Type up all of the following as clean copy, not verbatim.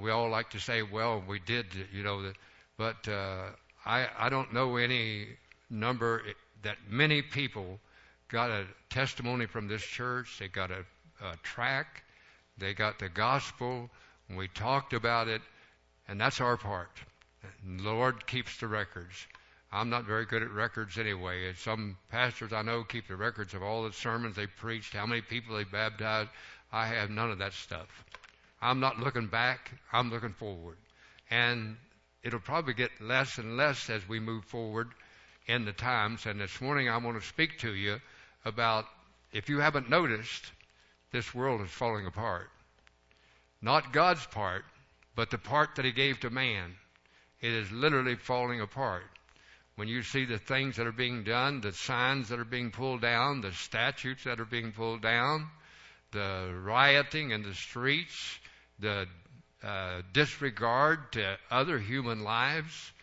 We all like to say, well, we did, but I don't know any number that many people got a testimony from this church. They got a tract. They got the gospel. We talked about it, and that's our part. The Lord keeps the records. I'm not very good at records anyway. And some pastors I know keep the records of all the sermons they preached, how many people they baptized. I have none of that stuff. I'm not looking back. I'm looking forward. And it'll probably get less and less as we move forward in the times. And this morning I want to speak to you about, if you haven't noticed, this world is falling apart. Not God's part, but the part that He gave to man. It is literally falling apart. When you see the things that are being done, the signs that are being pulled down, the statutes that are being pulled down, the rioting in the streets, the disregard to other human lives,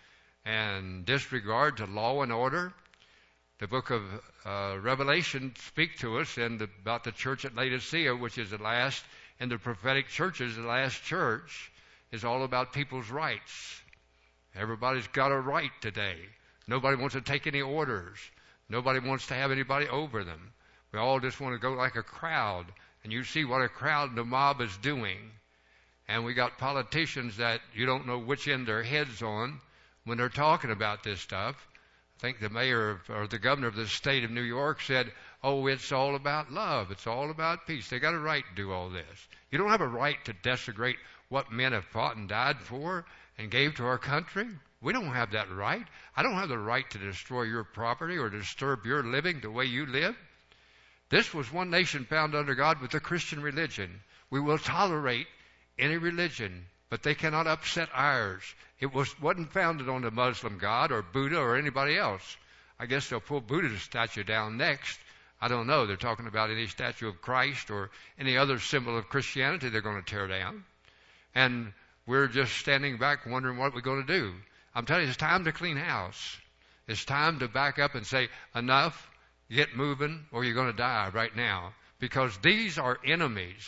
and disregard to law and order. The book of Revelation speaks to us about the church at Laodicea, which is the last, and the prophetic churches, the last church, is all about people's rights. Everybody's got a right today. Nobody wants to take any orders. Nobody wants to have anybody over them. We all just want to go like a crowd. And you see what a crowd and a mob is doing. And we got politicians that you don't know which end their head's on when they're talking about this stuff. I think the mayor or the governor of the state of New York said, oh, it's all about love. It's all about peace. They got a right to do all this. You don't have a right to desecrate what men have fought and died for and gave to our country. We don't have that right. I don't have the right to destroy your property or disturb your living the way you live. This was one nation found under God with the Christian religion. We will tolerate any religion, but they cannot upset ours. It wasn't founded on the Muslim God or Buddha or anybody else. I guess they'll pull Buddha's statue down next. I don't know. They're talking about any statue of Christ or any other symbol of Christianity they're going to tear down. And we're just standing back wondering what we're going to do. I'm telling you, it's time to clean house. It's time to back up and say, enough, get moving, or you're going to die right now. Because these are enemies,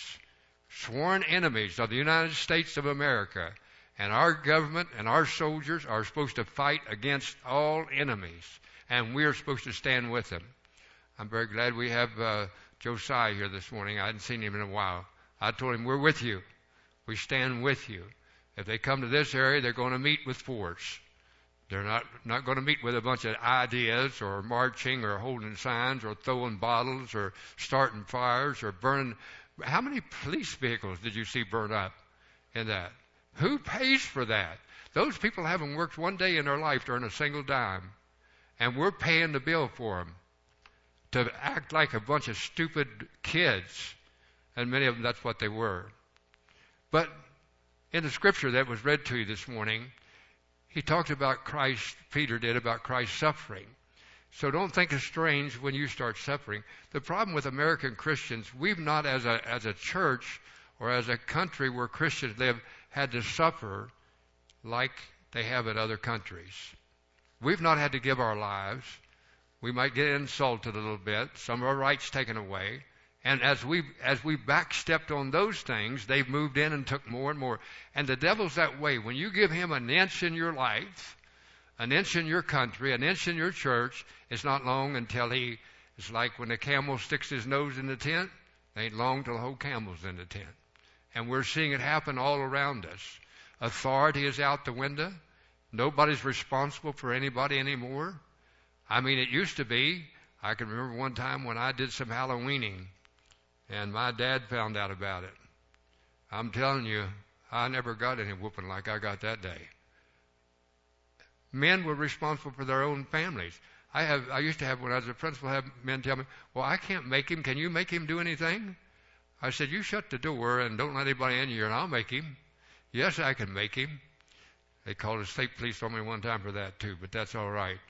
sworn enemies of the United States of America. And our government and our soldiers are supposed to fight against all enemies. And we're supposed to stand with them. I'm very glad we have Josiah here this morning. I hadn't seen him in a while. I told him, we're with you. We stand with you. If they come to this area, they're going to meet with force. They're not going to meet with a bunch of ideas or marching or holding signs or throwing bottles or starting fires or burning. How many police vehicles did you see burn up in that? Who pays for that? Those people haven't worked one day in their life to earn a single dime. And we're paying the bill for them to act like a bunch of stupid kids. And many of them, that's what they were. But in the scripture that was read to you this morning, he talked about Christ, Peter did, about Christ's suffering. So don't think it's strange when you start suffering. The problem with American Christians, we've not as a church or as a country where Christians live had to suffer like they have in other countries. We've not had to give our lives. We might get insulted a little bit, some of our rights taken away. And as we backstepped on those things, they've moved in and took more and more. And the devil's that way. When you give him an inch in your life, an inch in your country, an inch in your church, it's not long until it's like when the camel sticks his nose in the tent, it ain't long till the whole camel's in the tent. And we're seeing it happen all around us. Authority is out the window. Nobody's responsible for anybody anymore. I mean, it used to be. I can remember one time when I did some Halloweening, and my dad found out about it. I'm telling you, I never got any whooping like I got that day. Men were responsible for their own families. I used to have, when I was a principal, have men tell me, well, I can't make him. Can you make him do anything? I said, you shut the door and don't let anybody in here, and I'll make him. Yes, I can make him. They called the state police on me one time for that, too, but that's all right.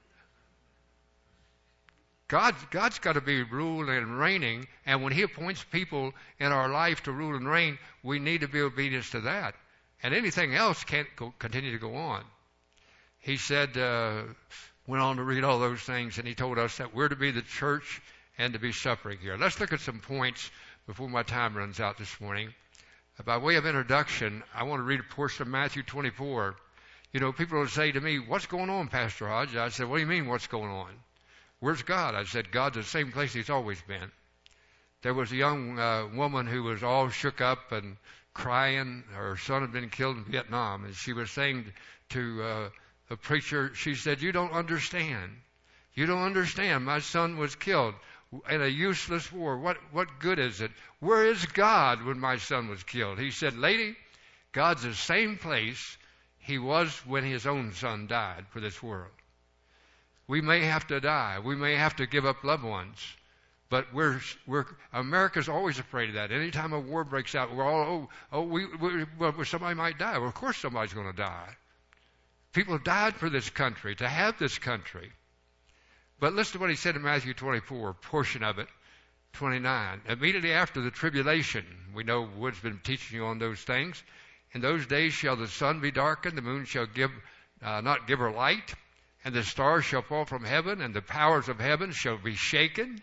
God's got to be ruling and reigning, and when He appoints people in our life to rule and reign, we need to be obedient to that. And anything else can't continue to go on. He said, went on to read all those things, and he told us that we're to be the church and to be suffering here. Let's look at some points before my time runs out this morning. By way of introduction, I want to read a portion of Matthew 24. You know, people will say to me, what's going on, Pastor Hodge? I said, what do you mean, what's going on? Where's God? I said, God's the same place he's always been. There was a young woman who was all shook up and crying. Her son had been killed in Vietnam, and she was saying to a preacher, she said, you don't understand. You don't understand. My son was killed in a useless war. What good is it? Where is God when my son was killed? He said, lady, God's the same place he was when his own son died for this world. We may have to die. We may have to give up loved ones. But America's always afraid of that. Anytime a war breaks out, we're all, somebody might die. Well, of course somebody's going to die. People have died for this country, to have this country. But listen to what he said in Matthew 24, a portion of it, 29. Immediately after the tribulation, we know Wood's been teaching you on those things. In those days shall the sun be darkened, the moon shall not give her light, and the stars shall fall from heaven, and the powers of heaven shall be shaken.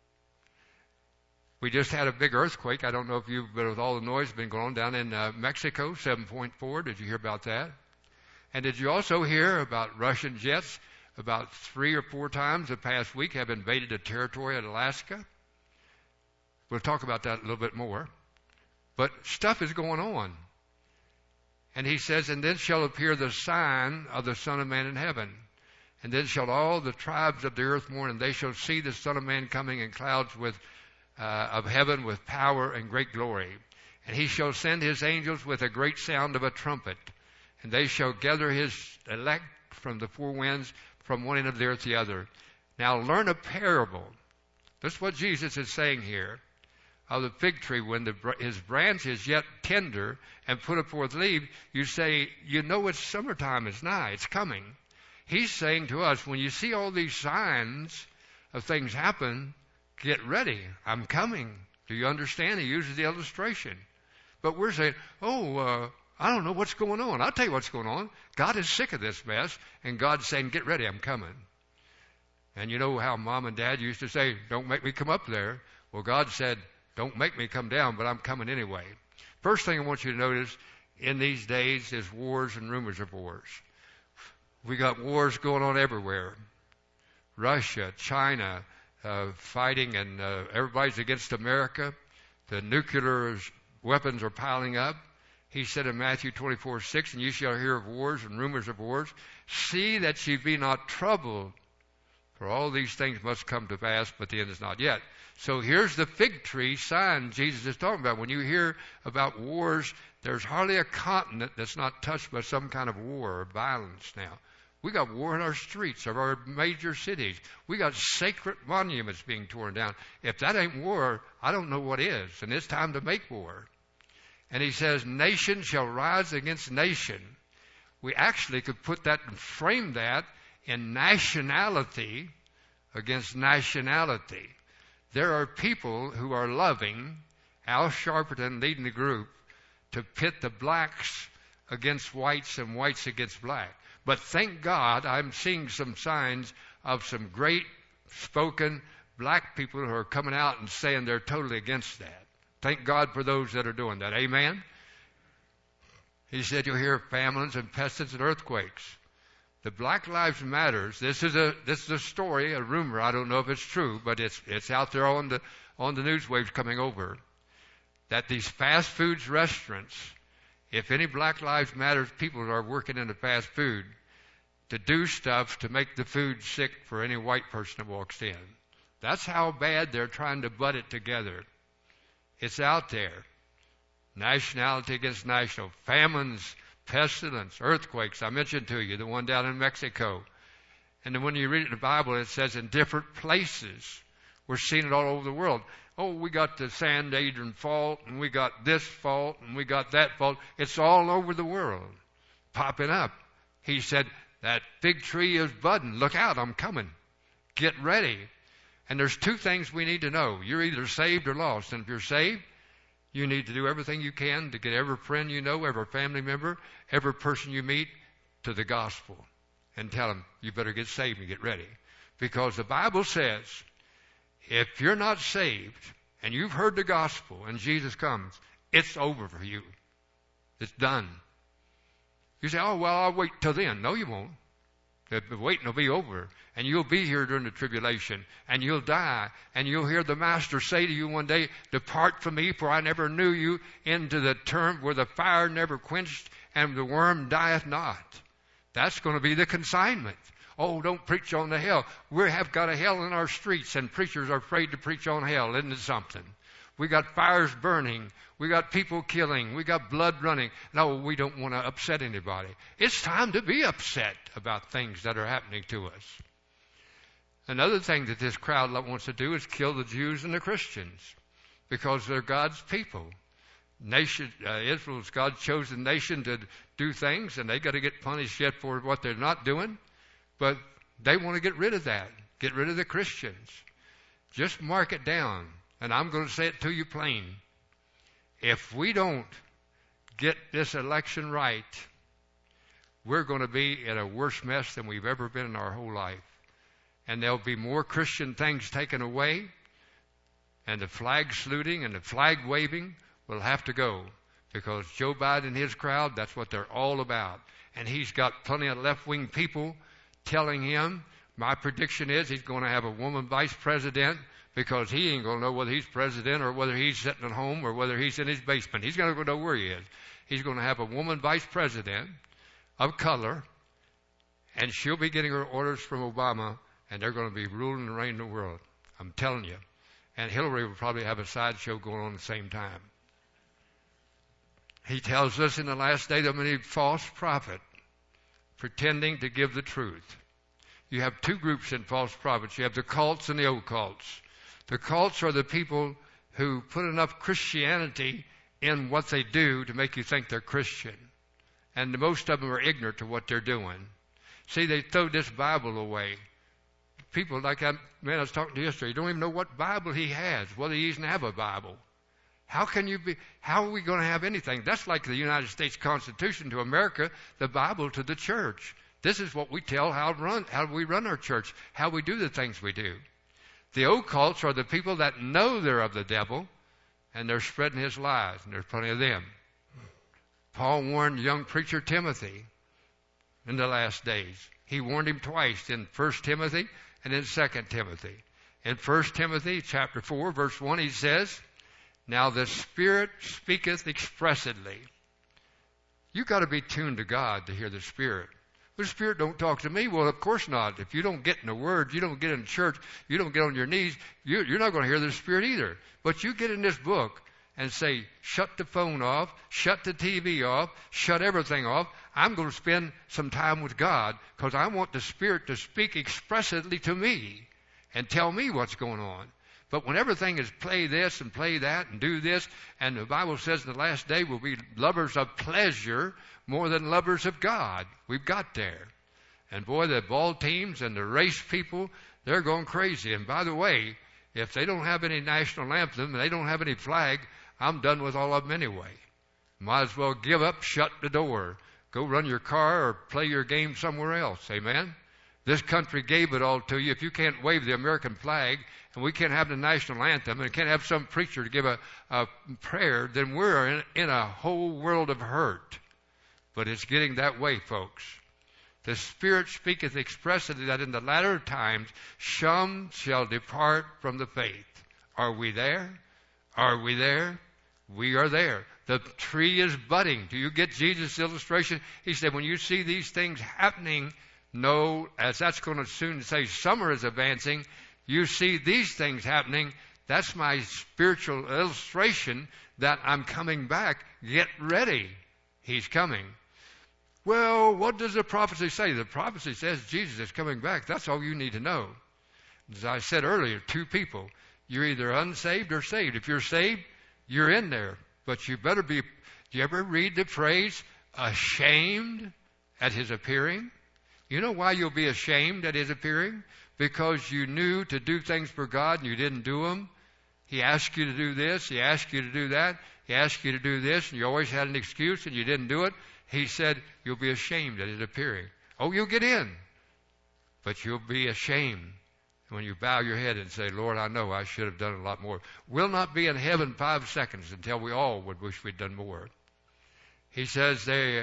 We just had a big earthquake. I don't know if you've been with all the noise been going on down in Mexico, 7.4. Did you hear about that? And did you also hear about Russian jets about 3 or 4 times the past week have invaded the territory of Alaska? We'll talk about that a little bit more. But stuff is going on. And he says, and then shall appear the sign of the Son of Man in heaven. And then shall all the tribes of the earth mourn, and they shall see the Son of Man coming in clouds of heaven with power and great glory. And he shall send his angels with a great sound of a trumpet. And they shall gather his elect from the 4 winds, from one end of the earth to the other. Now learn a parable. That's what Jesus is saying here. Of the fig tree, when his branch is yet tender and put forth leaves, you say, you know it's summertime is nigh, it's coming. He's saying to us, when you see all these signs of things happen, get ready. I'm coming. Do you understand? He uses the illustration. But we're saying, I don't know what's going on. I'll tell you what's going on. God is sick of this mess, and God's saying, get ready, I'm coming. And you know how Mom and Dad used to say, don't make me come up there. Well, God said, don't make me come down, but I'm coming anyway. First thing I want you to notice in these days is wars and rumors of wars. We got wars going on everywhere. Russia, China, fighting, and everybody's against America. The nuclear weapons are piling up. He said in Matthew 24:6, and you shall hear of wars and rumors of wars. See that ye be not troubled, for all these things must come to pass, but the end is not yet. So here's the fig tree sign Jesus is talking about. When you hear about wars, there's hardly a continent that's not touched by some kind of war or violence now. We got war in our streets of our major cities. We got sacred monuments being torn down. If that ain't war, I don't know what is. And it's time to make war. And he says, nation shall rise against nation. We actually could put that and frame that in nationality against nationality. There are people who are loving, Al Sharpton leading the group, to pit the blacks against whites and whites against black. But thank God I'm seeing some signs of some great spoken black people who are coming out and saying they're totally against that. Thank God for those that are doing that. Amen? He said you'll hear famines and pestilence and earthquakes. The Black Lives Matters, this is a story, a rumor. I don't know if it's true, but it's out there on the news waves coming over. That these fast foods restaurants, if any Black Lives Matters people are working in the fast food, to do stuff to make the food sick for any white person that walks in. That's how bad they're trying to butt it together. It's out there. Nationality against national. Famines, pestilence, earthquakes. I mentioned to you the one down in Mexico. And then when you read it in the Bible, it says in different places. We're seeing it all over the world. Oh, we got the San Adrian fault, and we got this fault, and we got that fault. It's all over the world, popping up. He said, that fig tree is budding. Look out, I'm coming. Get ready. And there's 2 things we need to know. You're either saved or lost. And if you're saved, you need to do everything you can to get every friend you know, every family member, every person you meet to the gospel. And tell them, you better get saved and get ready. Because the Bible says, if you're not saved and you've heard the gospel and Jesus comes, It's over for you. It's done. You say, oh, well, I'll wait till then. No, you won't. The waiting will be over, and you'll be here during the tribulation, and you'll die, and you'll hear the Master say to you one day, depart from me, for I never knew you, into the term where the fire never quenched and the worm dieth not. That's going to be the consignment. Oh, don't preach on the hell. We have got a hell in our streets, and preachers are afraid to preach on hell. Isn't it something? We got fires burning. We got people killing. We got blood running. No, we don't want to upset anybody. It's time to be upset about things that are happening to us. Another thing that this crowd wants to do is kill the Jews and the Christians because they're God's people. Israel's God's chosen nation to do things, and they got to get punished yet for what they're not doing. But they want to get rid of that. Get rid of the Christians. Just mark it down. And I'm going to say it to you plain. If we don't get this election right, we're going to be in a worse mess than we've ever been in our whole life. And there'll be more Christian things taken away, and the flag saluting and the flag waving will have to go, because Joe Biden and his crowd, that's what they're all about. And he's got plenty of left-wing people telling him, my prediction is he's going to have a woman vice president, because he ain't going to know whether he's president or whether he's sitting at home or whether he's in his basement. He's going to know where he is. He's going to have a woman vice president of color, and she'll be getting her orders from Obama, and they're going to be ruling and reigning the world. I'm telling you. And Hillary will probably have a sideshow going on at the same time. He tells us in the last day there will be a false prophet pretending to give the truth. You have two groups in false prophets. You have the cults and the occults. The cults are the people who put enough Christianity in what they do to make you think they're Christian. And most of them are ignorant to what they're doing. See, they throw this Bible away. People like that man I was talking to yesterday, don't even know what Bible he has, whether he even have a Bible. How are we going to have anything? That's like the United States Constitution to America, the Bible to the church. This is what we tell how we run our church, how we do the things we do. The occults are the people that know they're of the devil, and they're spreading his lies, and there's plenty of them. Paul warned young preacher Timothy in the last days. He warned him twice, in 1 Timothy and in 2 Timothy. In 1 Timothy chapter 4, verse 1, he says, now the Spirit speaketh expressly. You've got to be tuned to God to hear the Spirit. The Spirit don't talk to me. Well, of course not. If you don't get in the Word, you don't get in church, you don't get on your knees, you're not going to hear the Spirit either. But you get in this book and say, shut the phone off, shut the TV off, shut everything off. I'm going to spend some time with God because I want the Spirit to speak expressly to me and tell me what's going on. But when everything is play this and play that and do this, and the Bible says in the last day we'll be lovers of pleasure more than lovers of God. We've got there. And boy, the ball teams and the race people, they're going crazy. And by the way, if they don't have any national anthem and they don't have any flag, I'm done with all of them anyway. Might as well give up, shut the door. Go run your car or play your game somewhere else. Amen? This country gave it all to you. If you can't wave the American flag and we can't have the national anthem and can't have some preacher to give a prayer, then we're in a whole world of hurt. But it's getting that way, folks. The Spirit speaketh expressly that in the latter times some shall depart from the faith. Are we there? Are we there? We are there. The tree is budding. Do you get Jesus' illustration? He said, when you see these things happening, know, as that's going to soon say summer is advancing, you see these things happening, that's my spiritual illustration that I'm coming back. Get ready. He's coming. Well, what does the prophecy say? The prophecy says Jesus is coming back. That's all you need to know. As I said earlier, two people. You're either unsaved or saved. If you're saved, you're in there. But you better be, do you ever read the phrase, ashamed at his appearing? You know why you'll be ashamed at his appearing? Because you knew to do things for God and you didn't do them. He asked you to do this. He asked you to do that. He asked you to do this, and you always had an excuse and you didn't do it. He said, you'll be ashamed at his appearing. Oh, you'll get in, but you'll be ashamed And when you bow your head and say, Lord, I know I should have done a lot more, we'll not be in heaven 5 seconds until we all would wish we'd done more. He says the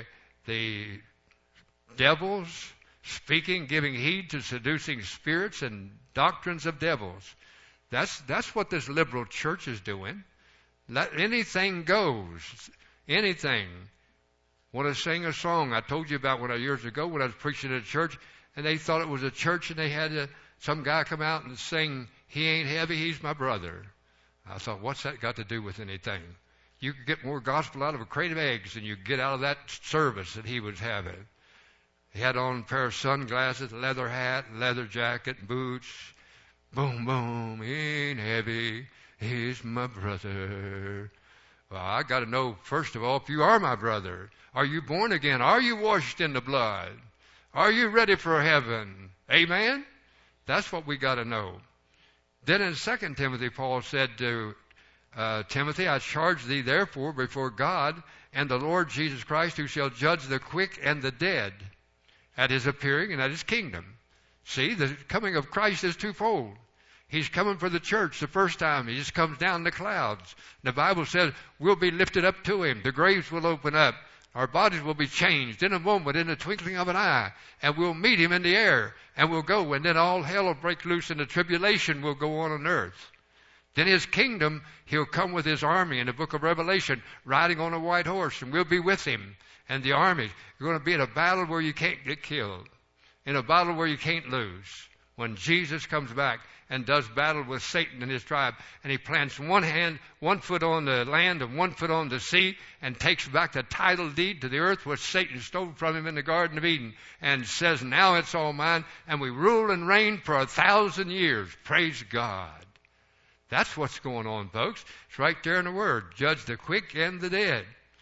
devils speaking, giving heed to seducing spirits and doctrines of devils. That's what this liberal church is doing. Let anything goes. Anything. Want to sing a song I told you about years ago when I was preaching at a church, and they thought it was a church, and they had some guy come out and sing, "He ain't heavy, he's my brother." I thought, what's that got to do with anything? You could get more gospel out of a crate of eggs than you get out of that service that he was having. He had on a pair of sunglasses, leather hat, leather jacket, boots. Boom, boom, he ain't heavy, he's my brother. Well, I got to know, first of all, if you are my brother. Are you born again? Are you washed in the blood? Are you ready for heaven? Amen? That's what we got to know. Then in 2 Timothy, Paul said to Timothy, I charge thee therefore before God and the Lord Jesus Christ, who shall judge the quick and the dead at his appearing and at his kingdom. See, the coming of Christ is twofold. He's coming for the church the first time. He just comes down in the clouds. The Bible says we'll be lifted up to him. The graves will open up. Our bodies will be changed in a moment, in the twinkling of an eye. And we'll meet him in the air. And we'll go. And then all hell will break loose and the tribulation will go on earth. Then his kingdom, he'll come with his army in the book of Revelation, riding on a white horse. And we'll be with him. And the army. You're going to be in a battle where you can't get killed. In a battle where you can't lose. When Jesus comes back and does battle with Satan and his tribe, and he plants one foot on the land and 1 foot on the sea, and takes back the title deed to the earth which Satan stole from him in the Garden of Eden, and says, now it's all mine, and we rule and reign for 1,000 years. Praise God. That's what's going on, folks. It's right there in the Word. Judge the quick and the dead.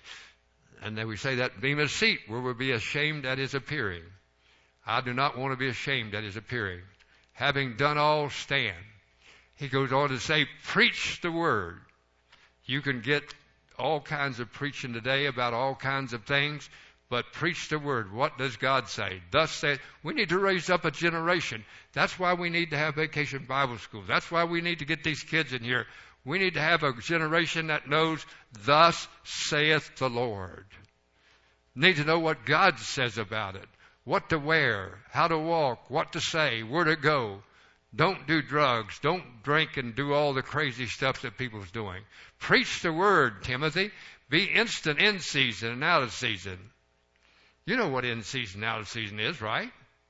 And then we say that Bema seat where we'll be ashamed at his appearing. I do not want to be ashamed at his appearing. Having done all, stand. He goes on to say, preach the word. You can get all kinds of preaching today about all kinds of things, but preach the word. What does God say? Thus said, we need to raise up a generation. That's why we need to have Vacation Bible School. That's why we need to get these kids in here. We need to have a generation that knows, thus saith the Lord. Need to know what God says about it. What to wear, how to walk, what to say, where to go. Don't do drugs. Don't drink and do all the crazy stuff that people's doing. Preach the word, Timothy. Be instant in season and out of season. You know what in season and out of season is, right?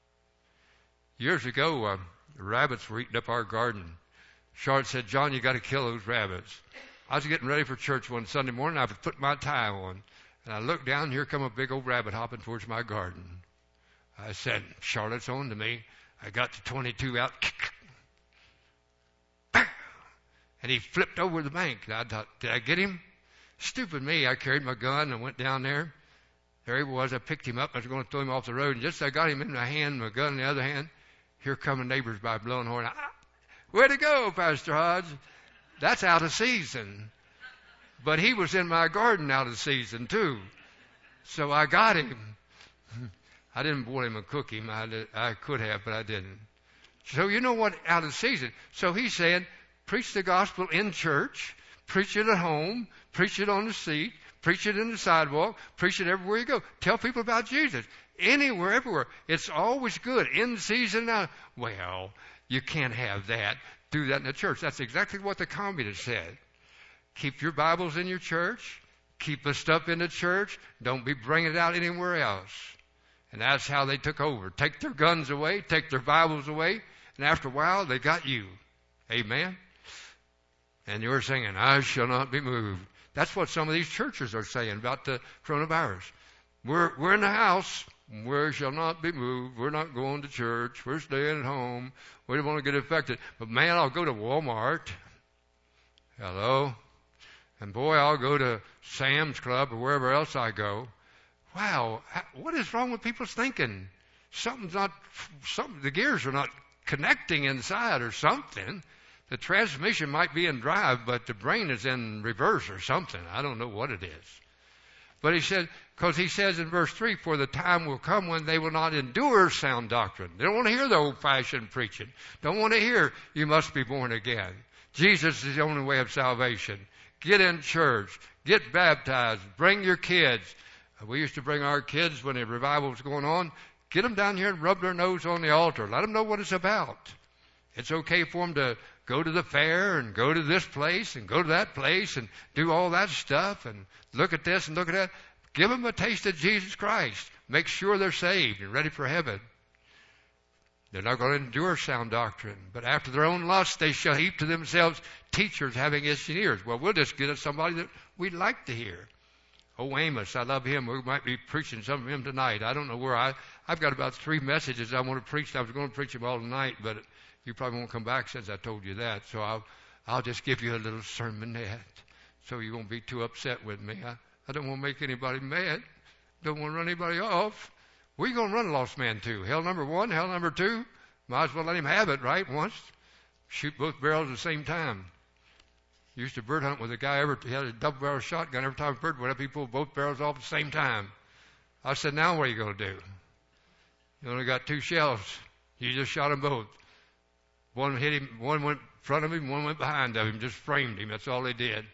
Years ago, rabbits were eating up our garden. Charlotte said, John, you got to kill those rabbits. I was getting ready for church one Sunday morning. I was putting my tie on. And I looked down, here come a big old rabbit hopping towards my garden. I said, Charlotte's on to me. I got the 22 out. And he flipped over the bank. And I thought, did I get him? Stupid me. I carried my gun and went down there. There he was. I picked him up. I was going to throw him off the road. And just as I got him in my hand, my gun in the other hand, here come the neighbors by blowing horn. Way to go, Pastor Hodge. That's out of season. But he was in my garden out of season, too. So I got him. I didn't boil him and cook him. I could have, but I didn't. So you know what? Out of season. So he said, preach the gospel in church, preach it at home, preach it on the seat, preach it in the sidewalk, preach it everywhere you go. Tell people about Jesus. Anywhere, everywhere. It's always good. In season now. Well, you can't have that. Do that in the church. That's exactly what the communists said. Keep your Bibles in your church. Keep the stuff in the church. Don't be bringing it out anywhere else. And that's how they took over. Take their guns away, take their Bibles away, and after a while, they got you. Amen? And you were singing, I shall not be moved. That's what some of these churches are saying about the coronavirus. We're in the house. We shall not be moved. We're not going to church. We're staying at home. We don't want to get affected. But man, I'll go to Walmart. Hello? And boy, I'll go to Sam's Club or wherever else I go. Wow, what is wrong with people's thinking? The gears are not connecting inside or something. The transmission might be in drive, but the brain is in reverse or something. I don't know what it is. But he said, because he says in verse 3, for the time will come when they will not endure sound doctrine. They don't want to hear the old-fashioned preaching. Don't want to hear, you must be born again. Jesus is the only way of salvation. Get in church. Get baptized. Bring your kids. We used to bring our kids when the revival was going on. Get them down here and rub their nose on the altar. Let them know what it's about. It's okay for them to go to the fair and go to this place and go to that place and do all that stuff and look at this and look at that. Give them a taste of Jesus Christ. Make sure they're saved and ready for heaven. They're not going to endure sound doctrine. But after their own lust, they shall heap to themselves teachers having itching ears. Well, we'll just get at somebody that we'd like to hear. Oh, Amos, I love him. We might be preaching some of him tonight. I don't know where. I've got about 3 messages I want to preach. I was going to preach them all tonight, but you probably won't come back since I told you that. So I'll just give you a little sermonette so you won't be too upset with me. I don't want to make anybody mad. Don't want to run anybody off. We're going to run a lost man too. Hell number 1, hell number 2. Might as well let him have it, right? Once. Shoot both barrels at the same time. Used to bird hunt with a guy. He had a double-barrel shotgun. Every time a bird went up, he pulled both barrels off at the same time. I said, now what are you going to do? You only got 2 shells. You just shot them both. One hit him. One went in front of him. One went behind of him. Just framed him. That's all they did.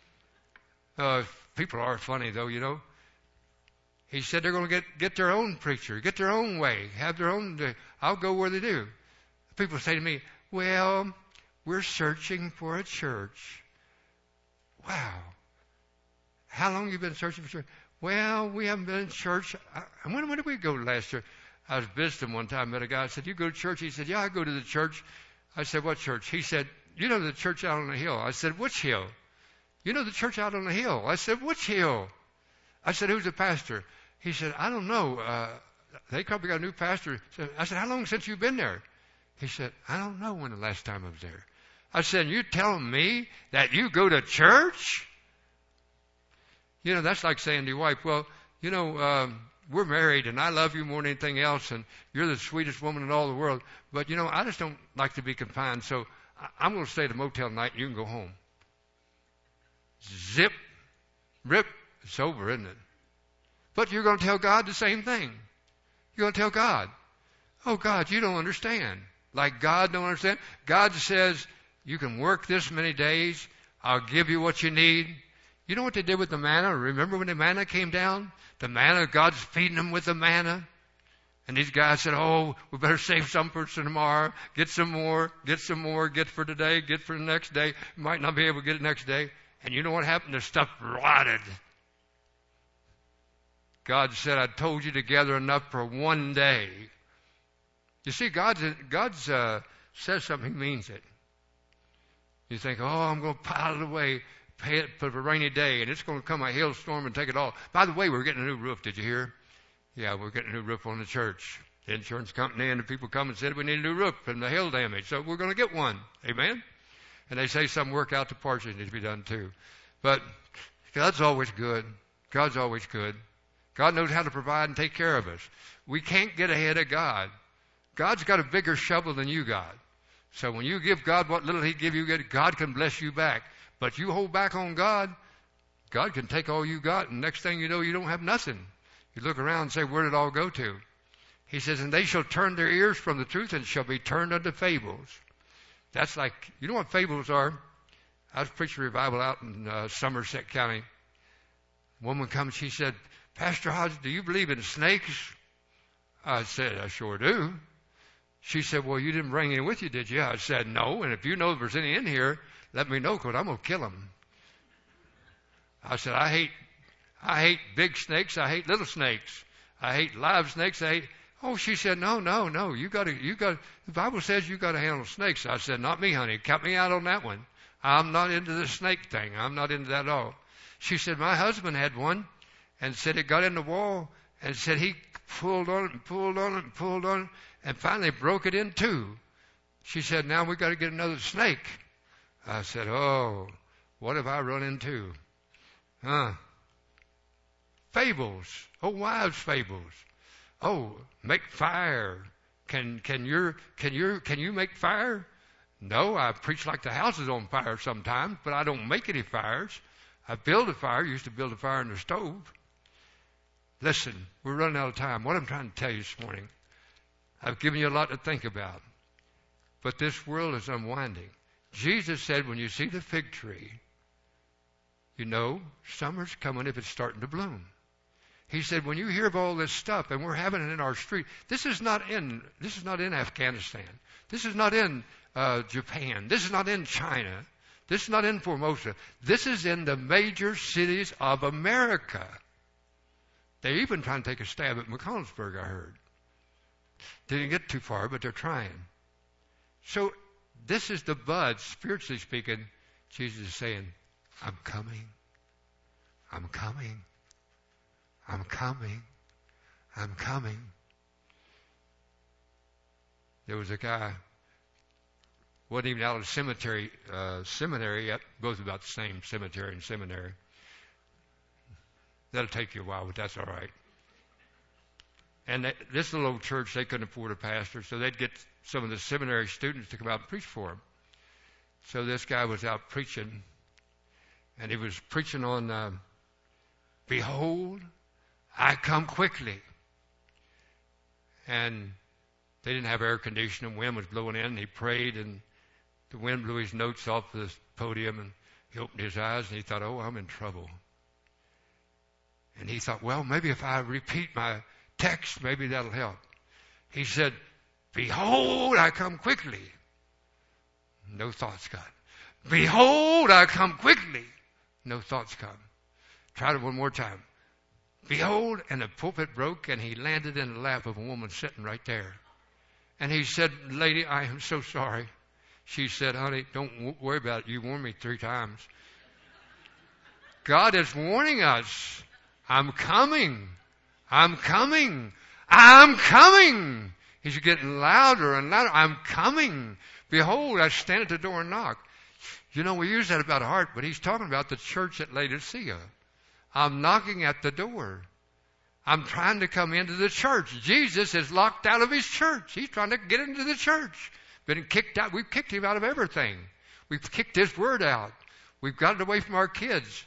People are funny, though, you know. He said they're going to get their own preacher, get their own way, have their own. I'll go where they do. People say to me, well, we're searching for a church. Wow. How long have you been searching for church? Well, we haven't been in church. When did we go last year? I was visiting one time, met a guy. I said, you go to church? He said, yeah, I go to the church. I said, what church? He said, you know the church out on the hill. I said, which hill? You know the church out on the hill. I said, which hill? I said, who's the pastor? He said, I don't know. They probably got a new pastor. I said, how long since you've been there? He said, I don't know when the last time I was there. I said, you telling me that you go to church? You know, that's like saying to your wife, well, you know, we're married and I love you more than anything else and you're the sweetest woman in all the world. But, you know, I just don't like to be confined. So I'm going to stay at the motel tonight and you can go home. Zip, rip, it's over, isn't it? But you're going to tell God the same thing. You're going to tell God, oh, God, you don't understand. Like God don't understand. God says, you can work this many days. I'll give you what you need. You know what they did with the manna? Remember when the manna came down? The manna, God's feeding them with the manna. And these guys said, oh, we better save some for tomorrow. Get some more, get some more, get for today, get for the next day. You might not be able to get it next day. And you know what happened? The stuff rotted. God said, I told you to gather enough for one day. You see, God says something, he means it. You think, oh, I'm going to pile it away, pay it for a rainy day, and it's going to come a hailstorm and take it all. By the way, we're getting a new roof. Did you hear? Yeah, we're getting a new roof on the church. The insurance company and the people come and said we need a new roof from the hail damage, so we're going to get one. Amen? And they say some work out the parts that need to be done too. But God's always good. God's always good. God knows how to provide and take care of us. We can't get ahead of God. God's got a bigger shovel than you got. So when you give God what little he give you, God can bless you back. But you hold back on God, God can take all you got, and next thing you know, you don't have nothing. You look around and say, where did it all go to? He says, and they shall turn their ears from the truth and shall be turned unto fables. That's like, you know what fables are? I was preaching a revival out in Somerset County. A woman comes, she said, Pastor Hodge, do you believe in snakes? I said, I sure do. She said, well, you didn't bring any with you, did you? I said, no, and if you know there's any in here, let me know, because I'm going to kill them. I said, I hate big snakes. I hate little snakes. I hate live snakes. Oh, she said, no. The Bible says you got to handle snakes. I said, not me, honey. Cut me out on that one. I'm not into the snake thing. I'm not into that at all. She said, my husband had one and said it got in the wall and said he pulled on it and pulled on it and pulled on it and finally broke it in two. She said, now we got to get another snake. I said, oh, what have I run into? Fables. Oh, wives' fables. Oh, make fire. Can you make fire? No, I preach like the house is on fire sometimes, but I don't make any fires. I build a fire. Used to build a fire in the stove. Listen, we're running out of time. What I'm trying to tell you this morning, I've given you a lot to think about. But this world is unwinding. Jesus said, when you see the fig tree, you know summer's coming if it's starting to bloom. He said, when you hear of all this stuff, and we're having it in our street, this is not in Afghanistan. This is not in Japan. This is not in China. This is not in Formosa. This is in the major cities of America. They're even trying to take a stab at McConnellsburg, I heard. They didn't get too far, but they're trying. So this is the bud, spiritually speaking. Jesus is saying, I'm coming. I'm coming. I'm coming. I'm coming. There was a guy, wasn't even out of seminary yet, both about the same, cemetery and seminary. That'll take you a while, but that's all right. And this little old church, they couldn't afford a pastor, so they'd get some of the seminary students to come out and preach for them. So this guy was out preaching, and he was preaching on, Behold, I come quickly. And they didn't have air conditioning. Wind was blowing in. And he prayed, and the wind blew his notes off the podium, and he opened his eyes, and he thought, oh, I'm in trouble. And he thought, well, maybe if I repeat my text, maybe that'll help. He said, Behold, I come quickly. No thoughts come. Behold, I come quickly. No thoughts come. Tried it one more time. Behold, and the pulpit broke, and he landed in the lap of a woman sitting right there. And he said, Lady, I am so sorry. She said, honey, don't worry about it. You warned me 3 times. God is warning us. I'm coming. I'm coming. I'm coming. He's getting louder and louder. I'm coming. Behold, I stand at the door and knock. You know, we use that about heart, but he's talking about the church at Laodicea. I'm knocking at the door. I'm trying to come into the church. Jesus is locked out of his church. He's trying to get into the church. Been kicked out. We've kicked him out of everything. We've kicked his word out. We've got it away from our kids.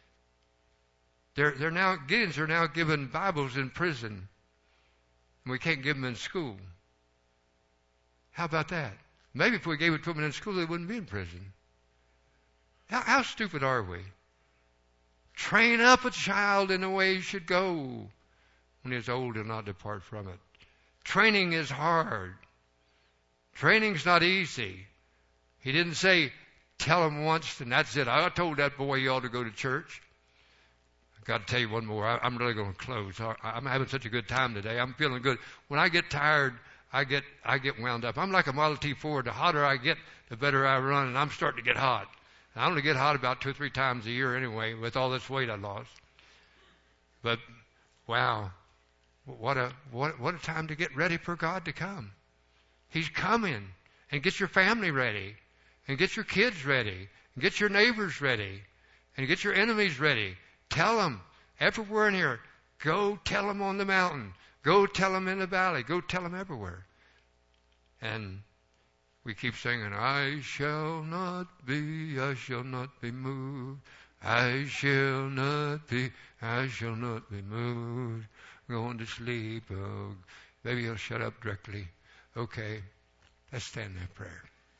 Gideons are now given Bibles in prison. And we can't give them in school. How about that? Maybe if we gave it to them in school, they wouldn't be in prison. How stupid are we? Train up a child in the way he should go. When he is old, he'll not depart from it. Training is hard. Training's not easy. He didn't say, tell him once and that's it. I told that boy he ought to go to church. I've got to tell you one more. I'm really going to close. I'm having such a good time today. I'm feeling good. When I get tired, I get wound up. I'm like a Model T Ford. The hotter I get, the better I run, and I'm starting to get hot. I only get hot about 2 or 3 times a year anyway with all this weight I lost. But, wow, what a time to get ready for God to come. He's coming. And get your family ready. And get your kids ready. And get your neighbors ready. And get your enemies ready. Tell them everywhere in here. Go tell them on the mountain. Go tell them in the valley. Go tell them everywhere. And we keep singing, I shall not be moved. I shall not be moved. Going to sleep. Oh, maybe he'll shut up directly. Okay, let's stand in prayer.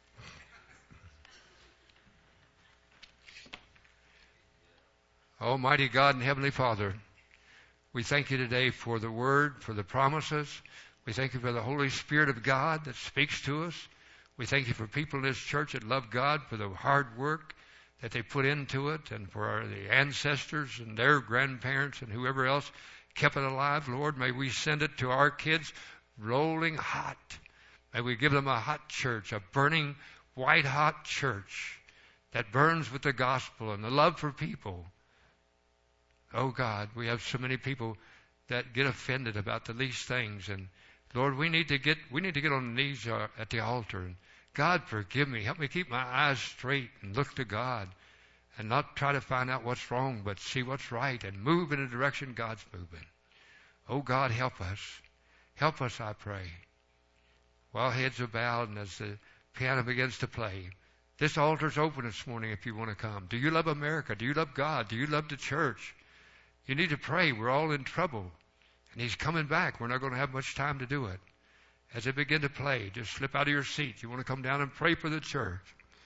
Almighty God and Heavenly Father, we thank you today for the Word, for the promises. We thank you for the Holy Spirit of God that speaks to us. We thank you for people in this church that love God, for the hard work that they put into it, and for the ancestors and their grandparents and whoever else kept it alive. Lord, may we send it to our kids rolling hot. May we give them a hot church, a burning, white-hot church that burns with the gospel and the love for people. Oh, God, we have so many people that get offended about the least things. And, Lord, we need to get on the knees at the altar. And, God, forgive me. Help me keep my eyes straight and look to God and not try to find out what's wrong, but see what's right and move in the direction God's moving. Oh, God, help us. Help us, I pray. While heads are bowed and as the piano begins to play, this altar's open this morning if you want to come. Do you love America? Do you love God? Do you love the church? You need to pray. We're all in trouble. And He's coming back. We're not going to have much time to do it. As they begin to play, just slip out of your seat. You want to come down and pray for the church.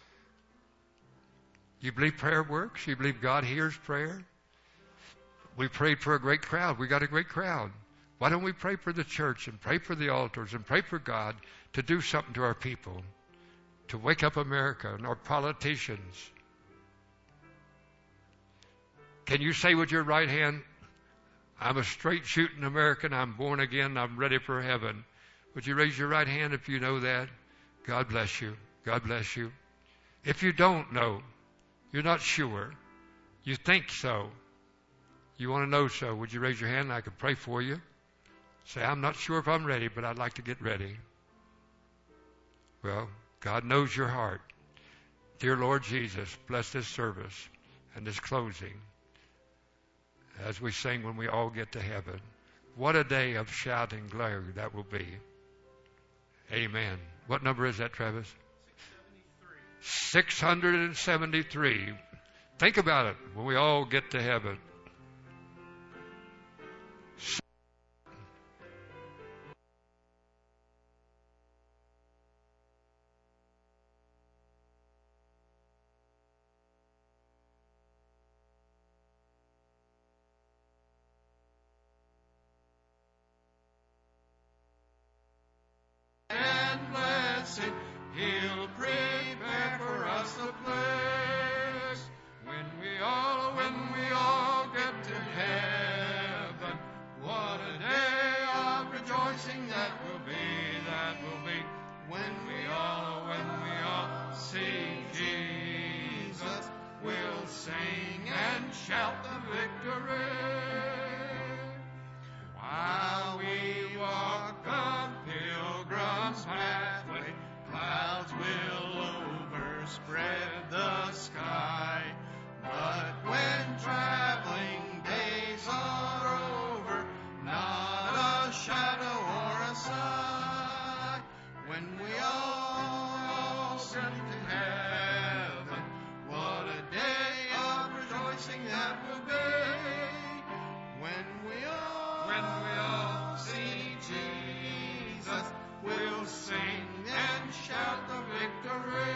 You believe prayer works? You believe God hears prayer? We prayed for a great crowd. We got a great crowd. Why don't we pray for the church and pray for the altars and pray for God to do something to our people, to wake up America and our politicians? Can you say with your right hand, I'm a straight shooting American, I'm born again, I'm ready for heaven? Would you raise your right hand if you know that? God bless you. God bless you. If you don't know, you're not sure, you think so, you want to know so, would you raise your hand and I can pray for you? Say, I'm not sure if I'm ready, but I'd like to get ready. Well, God knows your heart. Dear Lord Jesus, bless this service and this closing as we sing when we all get to heaven. What a day of shouting glory that will be. Amen. What number is that, Travis? 673. Think about it when we all get to heaven. He'll prepare for us a place when we all get to heaven. What a day of rejoicing that will be when we all see Jesus. We'll sing and shout the victory while we walk the pilgrim's pathway. Clouds will overspread the sky, but when traveling days are over, not a shadow or a sigh. When we all get to heaven, what a day of rejoicing that will be. When we all see Jesus, we'll sing and shout the victory.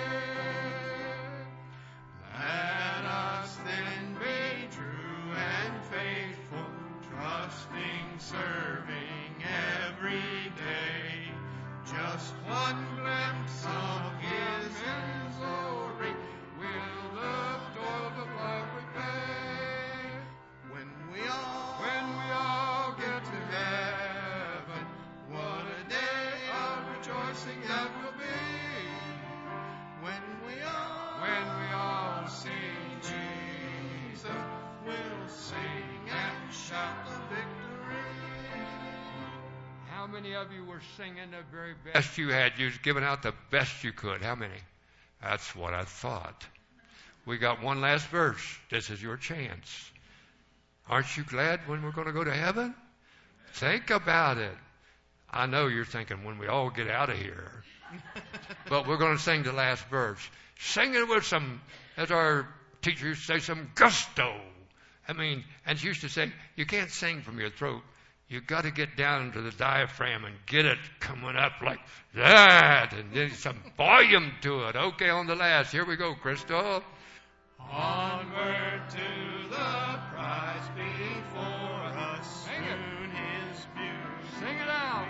Let us then be true and faithful, trusting, serving every day. Just one glimpse of His glory will the toil of love repay. When we all get to heaven, what a day of rejoicing that will be. When we all see Jesus, we'll sing and shout the victory. How many of you were singing the very best you had? You was giving out the best you could. How many? That's what I thought. We got one last verse. This is your chance. Aren't you glad when we're going to go to heaven? Think about it. I know you're thinking when we all get out of here. But we're going to sing the last verse. Sing it with some, as our teacher used to say, some gusto. And she used to say, you can't sing from your throat. You've got to get down into the diaphragm and get it coming up like that. And then some volume to it. Okay, on the last. Here we go, Crystal. Onward to the prize before us. Sing it. Soon His beauty. Sing it out.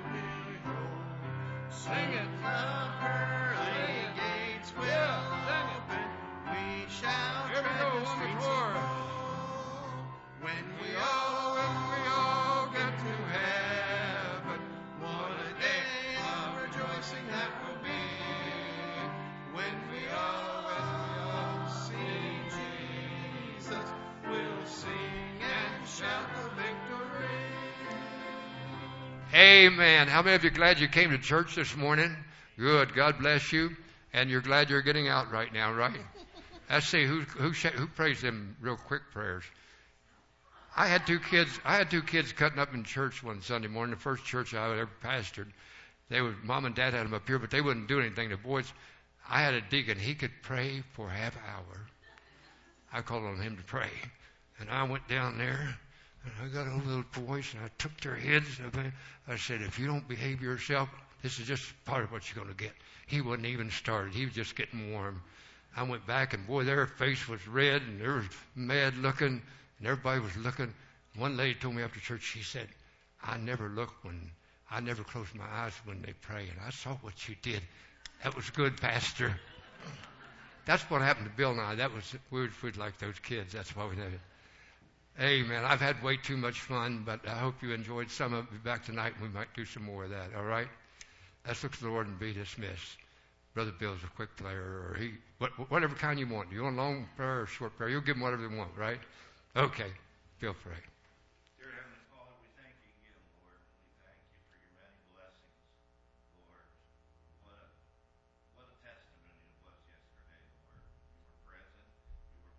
Sing it. The pearly gates will open. We shall Here we tread go the on the streets floor. of gold. When we all get to heaven, what a day of rejoicing that will be. When we all see Jesus, we'll sing and shout the victory. Amen. How many of you glad you came to church this morning? Good. God bless you. And you're glad you're getting out right now, right? Let's see who prays them real quick prayers. I had two kids cutting up in church one Sunday morning, the first church I ever pastored. Mom and Dad had them up here, but they wouldn't do anything. The boys, I had a deacon. He could pray for half an hour. I called on him to pray. And I went down there, And I got a little voice, and I took their heads, and I said, if you don't behave yourself, this is just part of what you're going to get. He wasn't even started. He was just getting warm. I went back, and boy, their face was red, and they were mad looking, and everybody was looking. One lady told me after church, she said, I never close my eyes when they pray, and I saw what you did. That was good, Pastor. That's what happened to Bill and I. That was we'd like those kids. That's why we did it. Amen. I've had way too much fun, but I hope you enjoyed some of it. Be back tonight, and we might do some more of that. All right? Let's look to the Lord and be dismissed. Brother Bill's a quick player, or whatever kind you want. Do you want a long prayer or a short prayer? You'll give him whatever they want, right? Okay. Feel free.